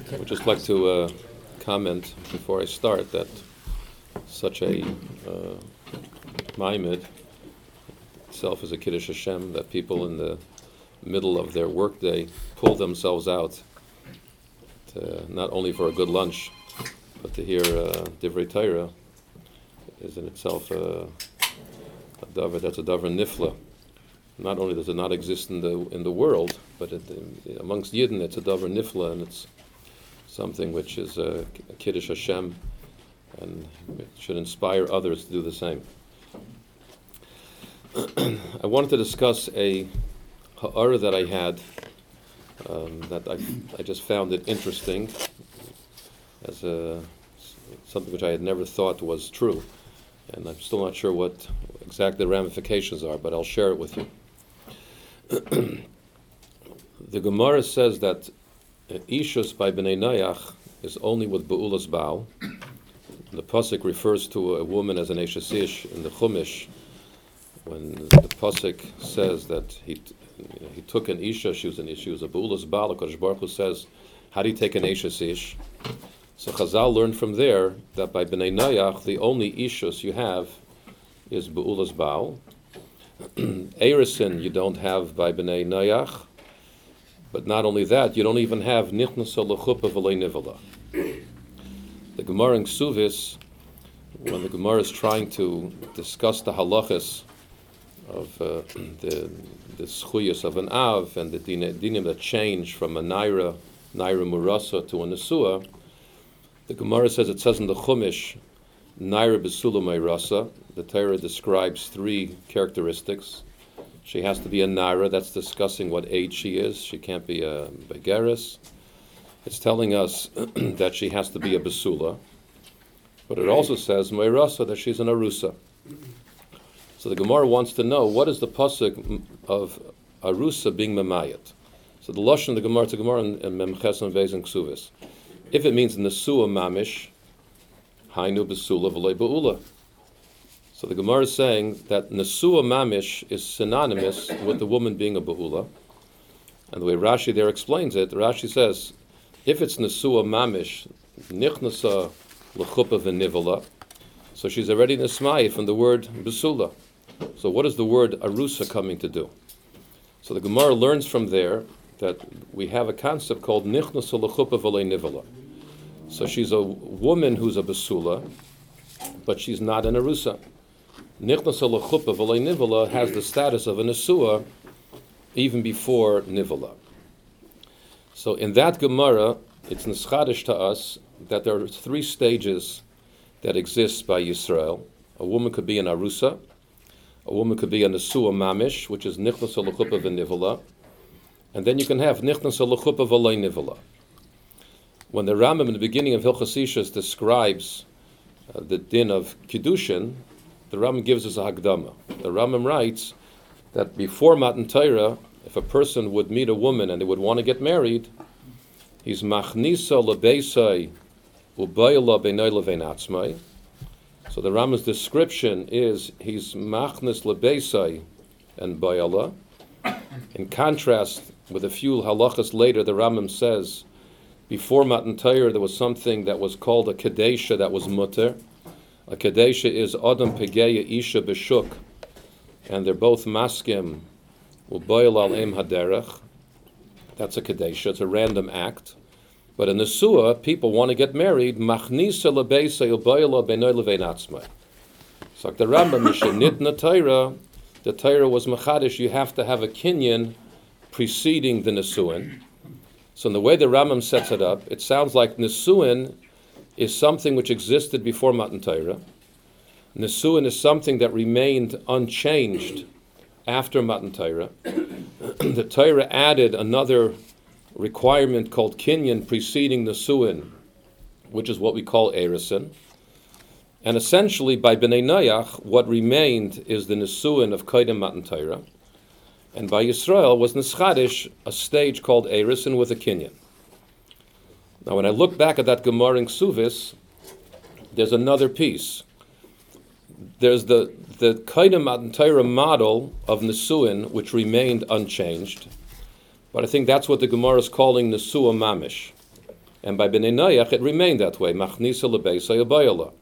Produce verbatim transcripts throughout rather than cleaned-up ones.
I would just like to uh, comment before I start that such a uh, maimed itself is a Kiddush Hashem, that people in the middle of their workday pull themselves out to, not only for a good lunch, but to hear uh, Divrei Torah is in itself uh, a davar, that's a davar nifla. Not only does it not exist in the in the world, but it, in, amongst Yidden it's a davar nifla, and it's something which is a Kiddush Hashem, and it should inspire others to do the same. I wanted to discuss a ha'ara that I had um, that I I just found it interesting as a, something which I had never thought was true, and I'm still not sure what exactly the ramifications are, but I'll share it with you. The Gemara says that Ishus by Bnei Noach is only with Be'ulas Baal. The Pasuk refers to a woman as an Eshes Ish in the Chumash, when the Pasuk says that he you know, he took an Isha, she was an Ish, she was a Be'ulas Baal. HaKadosh Baruch Hu says, how do you take an Eshes Ish? So Chazal learned from there that by Bnei Noach, the only Ishus you have is Be'ulas Baal. Eirison you don't have by Bnei Noach, but not only that, you don't even have Nichnasa L'chuppah V'lei Nivala. The Gemara in Ksuvis, when the Gemara is trying to discuss the halachas of uh, the the schuyas of an av and the dinim that change from a naira, naira murasa to a nesua, the Gemara says, it says in the Chumash, naira besula meirasa. The Torah describes three characteristics. She has to be a naira, that's discussing what age she is. She can't be a begeris. It's telling us that she has to be a besula. But it also says meirasa, that she's an arusa. So the Gemara wants to know, what is the pasuk of arusa being memayat? So the lashon of the Gemara, to Gemara and Memches and Beis and Ksuvis. If it means nesua mamish, hainu besula v'lei beula. So the Gemara is saying that nesua mamish is synonymous with the woman being a beula. And the way Rashi there explains it, Rashi says, if it's nesua mamish, nichnasa l'chuppah v'nivala, so she's already nesmai from the word besula. So what is the word arusa coming to do? So the Gemara learns from there that we have a concept called nichnasa l'chuppah v'lei nivala. So she's a woman who's a besula, but she's not an arusa. Nichnasa l'chuppah v'lei nivala has the status of a nesua even before nivala. So in that Gemara, it's nischadish to us that there are three stages that exist by Yisrael. A woman could be an arusa, a woman could be a nesua mamish, which is nichnasa l'chuppah v'nivala, and then you can have nichnasa l'chuppah v'lei nivala. When the Rambam in the beginning of Hilchos Ishus describes uh, the din of Kiddushin, the Rambam gives us a Hagdama. The Rambam writes that before Matan Torah, if a person would meet a woman and they would want to get married, he's machnisa lebeisai ubayla beinay levein atzmai. So the Rambam's description is he's machnis lebeisai and bayala. In contrast with a few halachas later, the Rambam says before Matan Torah there was something that was called a kadesha that was mutter. A kadesha is adam pegeya isha b'shuk, and they're both maskim ubayla al em haderech. That's a kadesha. It's a random act. But in the Nesua, people want to get married. Machnisa lebeisa ubayla beinay levein atzmai. So the Rambam mishenitna Torah, the Torah was machadish. You have to have a kinyan preceding the Nesuin. So in the way the Rambam sets it up, it sounds like Nesuin is something which existed before Matan Torah. Nesuin is something that remained unchanged after Matan Torah. The Torah added another requirement called kinyan preceding Nesuin, which is what we call erison. And essentially, by Bnei Noach, what remained is the Nesuin of Kodim Matan Torah. And by Yisrael was Neschadish, a stage called erison with a kinyan. Now, when I look back at that Gemara in Ksuvis, there's another piece. There's the the Kodim Matan Torah model of Nesuin, which remained unchanged. But I think that's what the Gemara is calling Nesua Mamish. And by Bnei Noach, it remained that way. Machnisa lebeisa yabayala.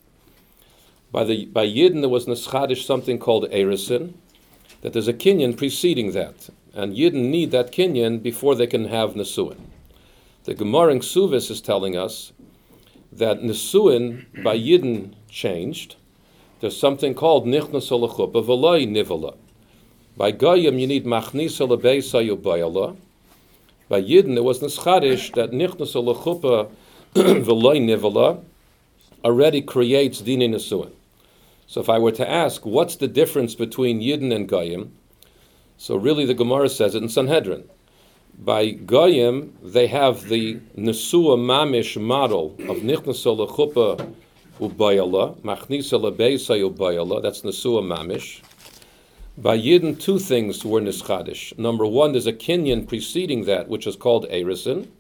By the by Yidden, there was neschadish something called erisin, that there's a kinyan preceding that, and Yidden need that kinyan before they can have nesuin. The Gemara in Ksuvis is telling us that nesuin by Yidden changed. There's something called nichnas alachupa v'loi nivala. By Goyim, you need machnisa lebeisa yabayala. By Yidden, there was neschadish that nichnas alachupa v'loi nivala already creates dini nesuin. So if I were to ask, what's the difference between Yidden and Goyim? So really the Gemara says it in Sanhedrin. By Goyim, they have the Nesua Mamish model of Nichnasa Lechupa Ubayala, Machnisa Lebeisa Ubayala, that's Nesua Mamish. By Yidden, two things were Nischadish. Number one, there's a kinyan preceding that, which is called Erisin.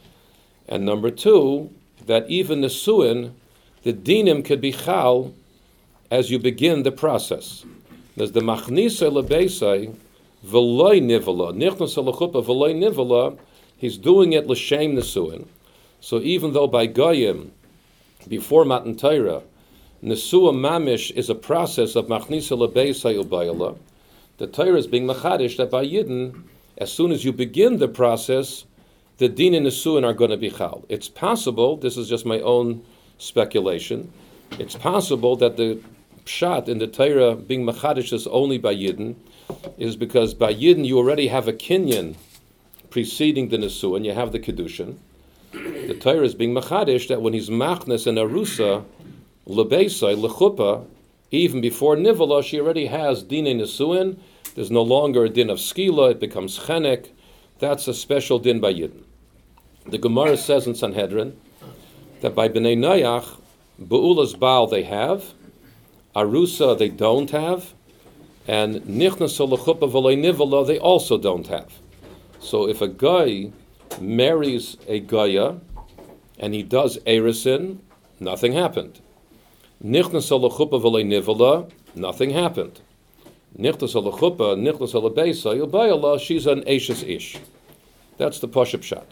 And number two, that even Nesuin, the dinim could be chal as you begin the process. There's the machnisa lebeisai v'loi nivala, nichnas alachupa v'loi nivala, he's doing it l'shem nesuin. So even though by Goyim, before Matan Torah, nesua mamish is a process of machnisa lebeisai ubayala, the Torah is being machadish that by Yidden, as soon as you begin the process, the din and nesuin are going to be chal. It's possible, this is just my own speculation, it's possible that the pshat in the Torah being machadish is only by Yidden is because by Yidden you already have a kinyan preceding the nesuin, you have the kedushin. The Torah is being machadish that when he's machnes and arusa lebeisai lechupa, even before nivala, she already has din nesuin. There's no longer a din of skila; it becomes chenek. That's a special din by Yidden. The Gemara says in Sanhedrin that by Bnei Noach, Be'ula's Baal they have, Arusa they don't have, and Nichnas Lechupa V'loi Nivala they also don't have. So if a guy marries a Goya and he does Erisin, nothing happened. Nichnas Lechupa V'loi Nivala, nothing happened. Nichnas Lechupa, Nichnas Lebeisa, Yubayala, she's an Eishes Ish. That's the Pashup Shot.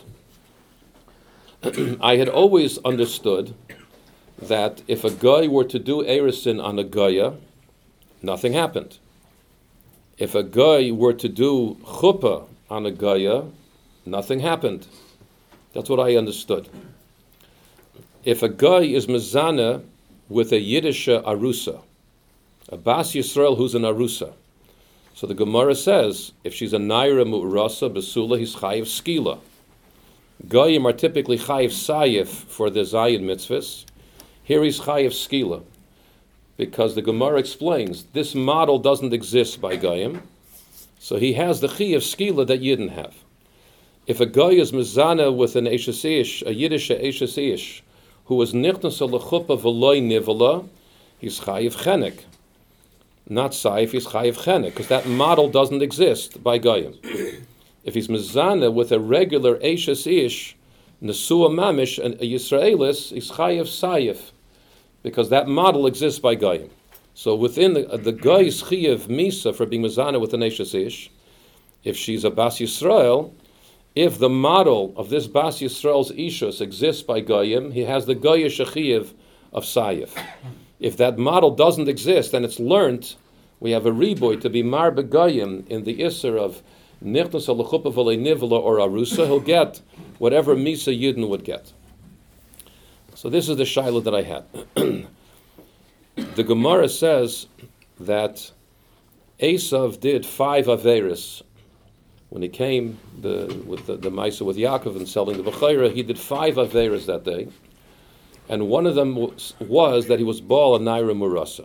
I had always understood that if a guy were to do Erisin on a Goya, nothing happened. If a guy were to do Chuppah on a Goya, nothing happened. That's what I understood. If a guy is Mezana with a Yiddish Arusa, a Bas Yisrael who's an Arusa, so the Gemara says, if she's a Naira Mu'rasa, Besula, he's Chayiv Skila. Goyim are typically Chayiv Sayif for the Zayin mitzvahs. Here he's Chayiv Skila, because the Gemara explains this model doesn't exist by Goyim, so he has the Chayiv Skila that Yidden have. If a Goy is Mezana with an Eishes Ish, a Yiddish Eishes Ish, who was Nichnas Lechupa V'loi Nivala, he's Chayiv Chenek. Not Saif, he's Chayiv Chenek, because that model doesn't exist by Goyim. If he's Mezana with a regular Eishes Ish, Nesua Mamish, and a Yisraelis, he's Chayiv Saif, because that model exists by Goyim. So within the, the Goy's Chayiv Misa for being Mezana with an Eishes Ish, if she's a Bas Yisrael, if the model of this Bas Yisrael's Ishus exists by Goyim, he has the Goyish Chayiv of Saif. If that model doesn't exist and it's learnt, we have a riboy to be mar begoyim in the isser of nichnas alachupa v'lei nivala or arusa, he'll get whatever misa yidden would get. So this is the shaila that I had. The Gemara says that Esav did five averis when he came the, with the, the Maisa with Yaakov and selling the Bechayra. He did five averis that day. And one of them was, was that he was Baal a Naira Murasa.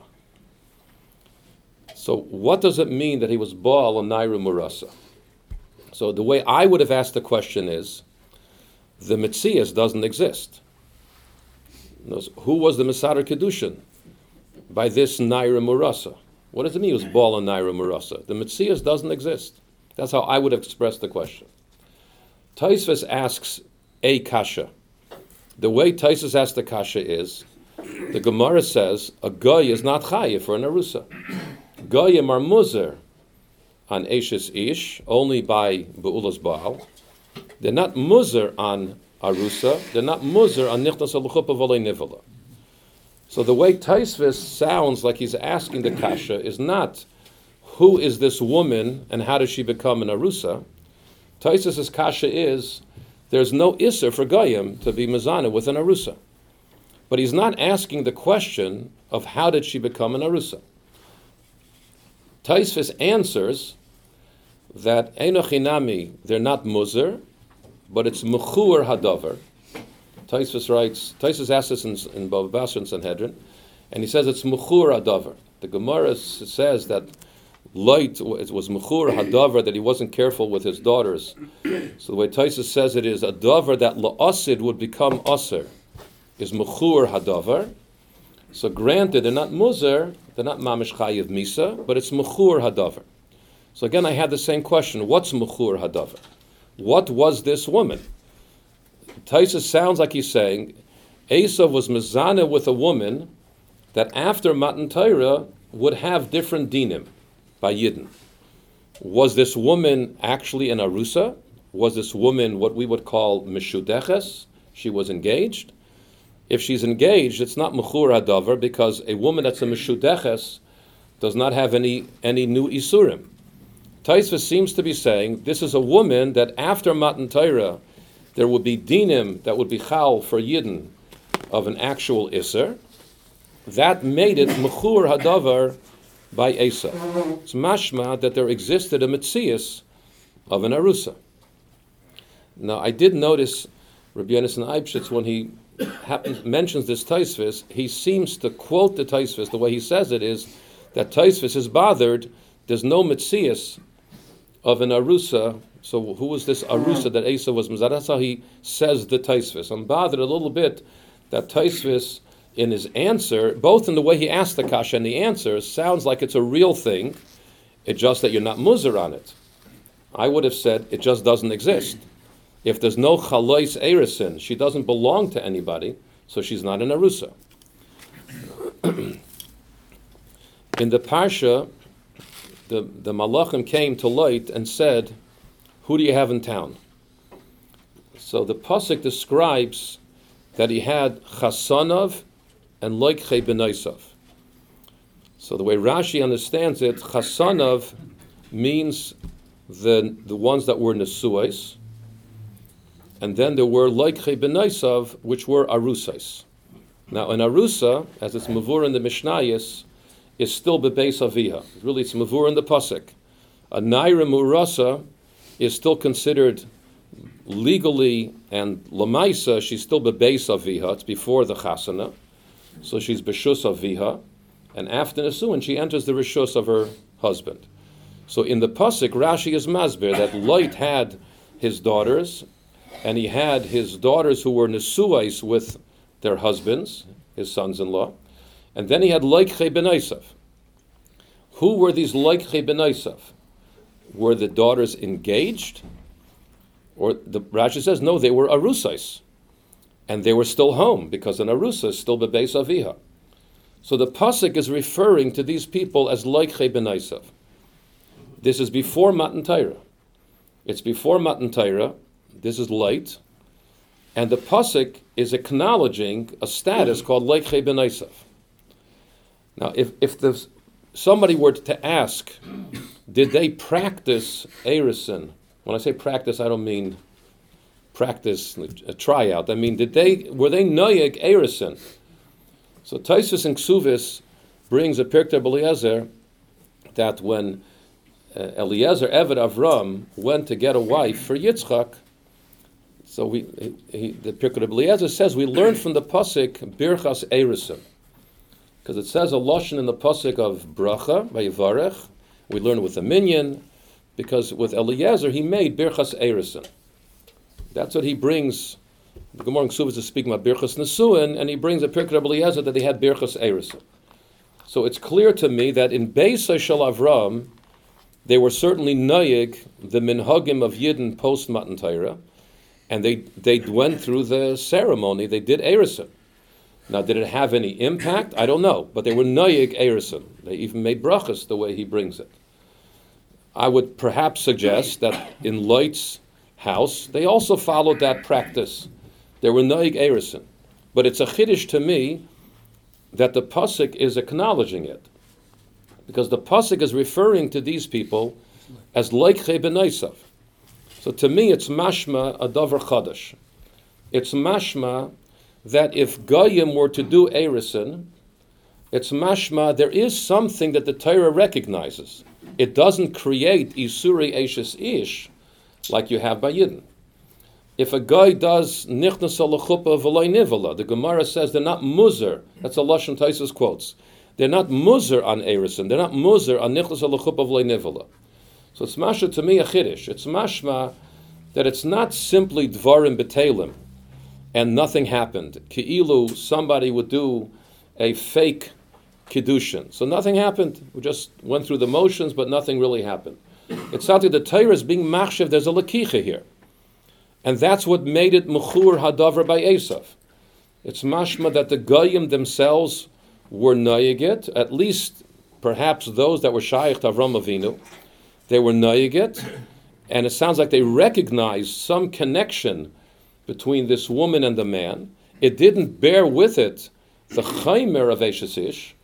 So what does it mean that he was Baal a Naira Murasa? So the way I would have asked the question is, the Metzias doesn't exist. Who was the Mesader Kedushin? By this Naira Murasa. What does it mean he was Baal a Naira Murasa? The Metzias doesn't exist. That's how I would have expressed the question. Taisves asks a kasha. The way Taisus asks the kasha is, the Gemara says, a goy is not chayiv for an arusa. Goyim are muzer on Eishes Ish, only by Be'ula's Baal. They're not muzer on arusa, they're not muzer on nichnas al chuppah v'olei nivala. So the way Taisvis sounds like he's asking the kasha is not who is this woman and how does she become an arusa. Taisvis' kasha is there's no isser for goyim to be mezana with an arusa. But he's not asking the question of how did she become an arusa. Taisvis answers that Einochinami, they're not muzer, but it's mechur hadavar. Taisvis writes, Taisvis asks this in, in Bava Basra and Sanhedrin, and he says it's mechur hadavar. The Gemara says that Light it was mechur hadavar, that he wasn't careful with his daughters. So the way Taisvis says it is a davar that la'asid would become aser is mechur hadavar. So granted, they're not muzer, they're not mamish chayiv misa, but it's mechur hadavar. So again, I had the same question: what's mechur hadavar? What was this woman? Taisvis sounds like he's saying Esav was mezaneh with a woman that after Matan Torah would have different dinim by Yidden. Was this woman actually an arusa? Was this woman what we would call mishudeches? She was engaged. If she's engaged, it's not mechur hadavar because a woman that's a mishudeches does not have any any new isurim. Taisvis seems to be saying this is a woman that after Matan Torah there would be dinim that would be chal for Yidden of an actual iser. That made it mechur hadavar by Esa. It's mashma that there existed a metzias of an arusa. Now I did notice Rabbi Yonasan Eibshitz when he happens, mentions this Taisvis, he seems to quote the Taisvis, the way he says it is that Taisvis is bothered, there's no metzias of an arusa. So who was this arusa that Esa was mizad? That's how he says the Taisvis. I'm bothered a little bit that Taisvis in his answer, both in the way he asked the kasha and the answer, sounds like it's a real thing, it's just that you're not muzer on it. I would have said it just doesn't exist. If there's no chalois erisin, she doesn't belong to anybody, so she's not an arusa. In the parsha, the, the malachim came to Lot and said, who do you have in town? So the pasuk describes that he had chasanav and loikche benaisav. So the way Rashi understands it, chasanav means the the ones that were nesuais, and then there were loikche benaisav, which were arusais. Now an arusa, as it's mavur in the Mishnayos, is still bebeis aviha. Really, it's mavur in the pasuk. A naira murasa is still considered legally and lamaisa, she's still bebeis aviha. It's before the chasana. So she's b'shus aviha, and after nesuin she enters the rishus of her husband. So in the pasuk, Rashi is masber that Lot had his daughters, and he had his daughters who were nesuais with their husbands, his sons-in-law, and then he had loikche benaisav. Who were these loikche benaisav? Were the daughters engaged? Or the Rashi says no, they were arusais. And they were still home, because an arusa is still bebeis aviha. So the pasuk is referring to these people as loikche benaisav. This is before Matan Torah. It's before Matan Torah. This is light. And the pasuk is acknowledging a status called loikche benaisav. Now, if, if the, somebody were to ask, did they practice erisin? When I say practice, I don't mean practice, a tryout. I mean, did they were they noyeg erisin? So Taisvis and Ksuvis brings a Pirkei Eliezer that when uh, Eliezer Eved Avram went to get a wife for Yitzchak, so we he, he, the Pirkei Eliezer says we learned from the pasuk birchas erisin, because it says a lashon in the pasuk of bracha by Yivarech. We learn with a minyan, because with Eliezer he made birchas erisin. That's what he brings. The Gemara in Ksuvos is speaking about birchas nesuin, and he brings a Pirkei Eliezer that they had birchas erisin. So it's clear to me that in Beis Shel Avram, they were certainly noyeg, the minhagim of Yidden post Matan Torah, and they they went through the ceremony. They did erisin. Now, did it have any impact? I don't know, but they were noyeg erisin. They even made brachas the way he brings it. I would perhaps suggest that in Lot's house, they also followed that practice. They were noig erison. But it's a chiddush to me that the pasuk is acknowledging it, because the pasuk is referring to these people as loikche b'neisav. So to me, it's mashma a davar chadash. It's mashma that if goyim were to do erison, it's mashma there is something that the Torah recognizes. It doesn't create isuri eshes ish like you have by Yidden. If a guy does nichnas al chuppah v'loy nivala, the Gemara says they're not muzer. That's a Lashon Taisus quotes. They're not muzer on erison. They're not muzer on nichnas al chuppah v'loy nivala. So it's mashma to me a chiddush. It's mashma that it's not simply dvarim betelim and nothing happened. Ki'ilu, somebody would do a fake kiddushin. So nothing happened. We just went through the motions, but nothing really happened. It's not that the Torah is being machshev. There's a lakicha here. And that's what made it mechur hadavar by Esav. It's mashma that the goyim themselves were noyegit, at least perhaps those that were shaykh to Avram Avinu. They were noyegit, and it sounds like they recognized some connection between this woman and the man. It didn't bear with it the chaymer of Eshes Ish.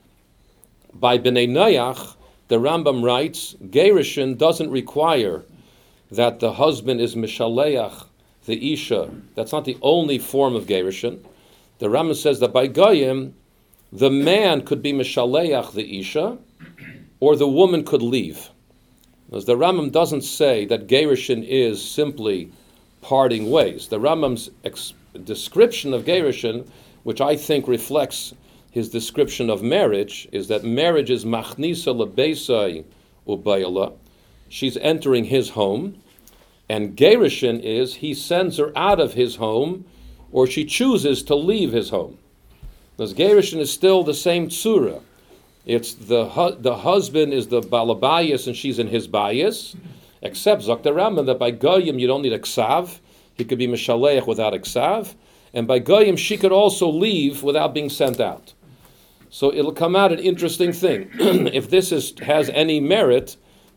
By Bnei Noach, the Rambam writes, Gerushin doesn't require that the husband is Mishaleach, the Isha. That's not the only form of Gerushin. The Rambam says that by Goyim, the man could be Mishaleach, the Isha, or the woman could leave. As the Rambam doesn't say that Gerushin is simply parting ways. The Rambam's ex- description of Gerushin, which I think reflects his description of marriage, is that marriage is machnisa lebeisai ubayala. She's entering his home, and Gerushin is he sends her out of his home, or she chooses to leave his home. Because Gerushin is still the same tzura. It's the hu- the husband is the balabayas and she's in his bayas, except Zakta Rambam that by Goyim you don't need a ksav. He could be Mishaleach without a ksav. And by Goyim she could also leave without being sent out. So it'll come out an interesting thing. If this is has any merit,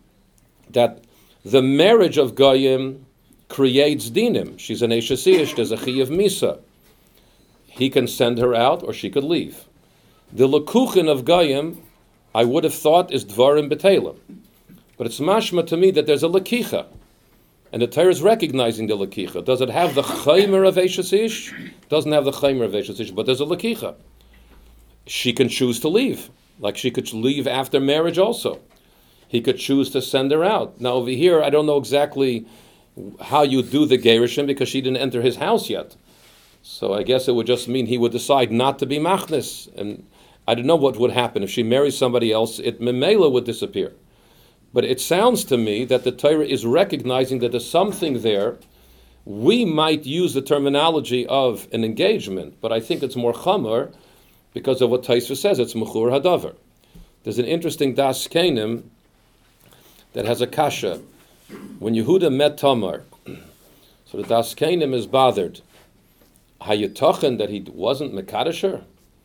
that the marriage of Goyim creates dinim. She's an Eshes Ish, there's a Chiyav Misa. He can send her out or she could leave. The lekuchin of Goyim, I would have thought, is dvarim betelim. But it's mashma to me that there's a lekicha. And the Torah is recognizing the lekicha. Does it have the chaymer of Eshes Ish? Doesn't have the chaymer of Eshes Ish, but there's a lekicha. She can choose to leave. Like she could leave after marriage also. He could choose to send her out. Now over here, I don't know exactly how you do the gerushin because she didn't enter his house yet. So I guess it would just mean he would decide not to be machnis. And I don't know what would happen. If she marries somebody else, it memela would disappear. But it sounds to me that the Torah is recognizing that there's something there. We might use the terminology of an engagement, but I think it's more chamor because of what Taisva says. It's mechur hadavar. There's an interesting das kenim that has a kasha. When Yehuda met Tamar, so the das kenim is bothered. Hayatochen that he wasn't mekadesher.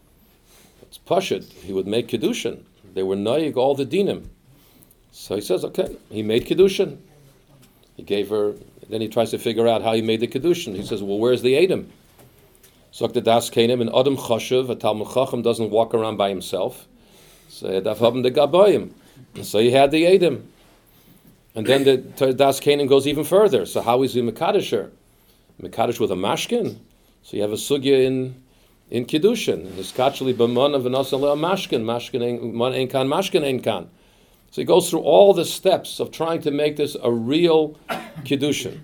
It's pashut. He would make kedushin. They were noyig all the dinim. So he says, okay, he made kedushin. He gave her. Then he tries to figure out how he made the kedushin. He says, well, where's the Edom? So the das kenim and Adam chashuv, a Talmud Chacham doesn't walk around by himself. So daf haben the gabayim. So he had the Edom. And then the das kenim goes even further. So how is he mekadesher? Mekadesh with a mashkin. So you have a sugya in in Kiddushin. Hiskachli b'man of v'nasan le'al mashkin. Mashkin man ein kan, mashkin ein kan. So he goes through all the steps of trying to make this a real Kiddushin.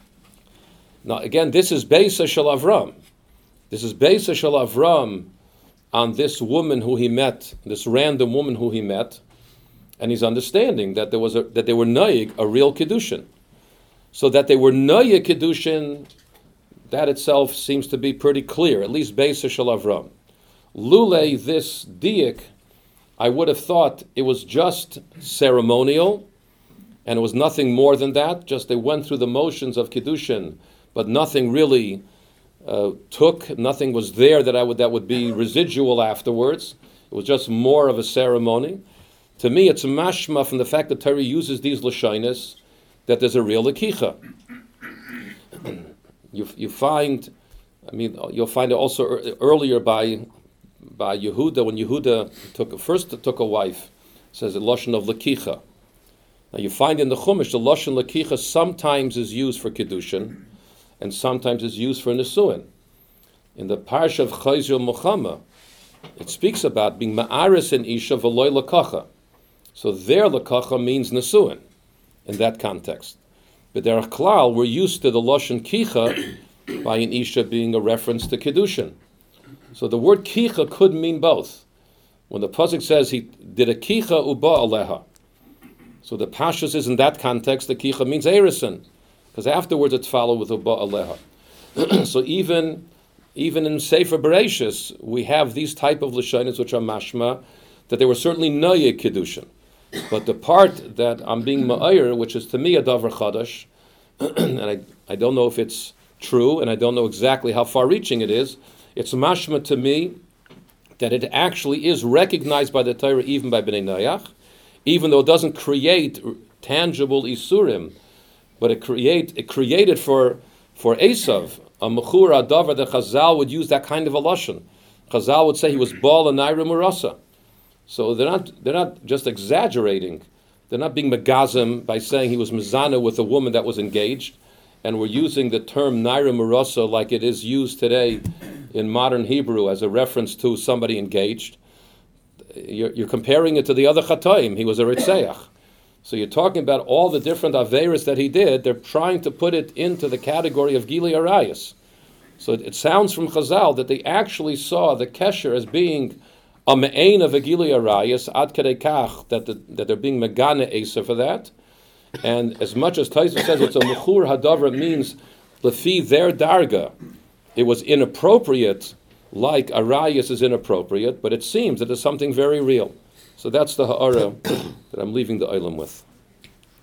Now again, this is Beisa Shel Avram. This is Beisa Shel Avram on this woman who he met, this random woman who he met, and he's understanding that there was a, that they were noyig a real Kiddushin. So that they were noyig Kiddushin, that itself seems to be pretty clear, at least Beisa Shel Avram. Lule, this diak, I would have thought it was just ceremonial, and it was nothing more than that. Just they went through the motions of Kiddushin, but nothing really uh, took, nothing was there that I would that would be residual afterwards. It was just more of a ceremony. To me, it's a mashma from the fact that Torah uses these lashonis that there's a real lekicha. You, you find I mean, you'll find it also er- earlier by by Yehuda, when Yehuda took first took a wife, it says a lashon of lakicha. Now you find in the Chumash the lashon lakicha sometimes is used for kedushin, and sometimes is used for nisuin. In the parsha of Chayzil Muchama, it speaks about being ma'aris in isha v'loy lakacha. So there lakacha means nisuin in that context. But derech klal, we're used to the lashon kicha by an isha being a reference to kedushin. So the word kicha could mean both. When the pasuk says he did a kicha uba aleha, so the pashas is in that context. The kicha means erison, because afterwards it's followed with uba aleha. So even even in Sefer Bereshis, we have these type of lashonos which are mashma that they were certainly noye kedushin. But the part that I'm being ma'ayir, which is to me a davar chadash, and I I don't know if it's true, and I don't know exactly how far-reaching it is. It's mashma to me that it actually is recognized by the Torah, even by Bnei Noach, even though it doesn't create tangible isurim, but it create it created for for Esav a mechur adavar that Chazal would use that kind of a lashon. Chazal would say he was bal and naira murasa. So they're not they're not just exaggerating. They're not being megazim by saying he was mezana with a woman that was engaged. And we're using the term naira murasa like it is used today in modern Hebrew as a reference to somebody engaged. You're, you're comparing it to the other chatoim. He was a ritzeach. So you're talking about all the different averas that he did. They're trying to put it into the category of gili arayos. So it, it sounds from Chazal that they actually saw the kesher as being a me'ain of a gili arayos ad kadei kach, that, the, that they're being megane esa for that. And as much as Taisa says it's a mechur hadavar, it means lefi their darga, it was inappropriate, like arayos is inappropriate, but it seems that it's something very real. So that's the ha'ara that I'm leaving the olam with.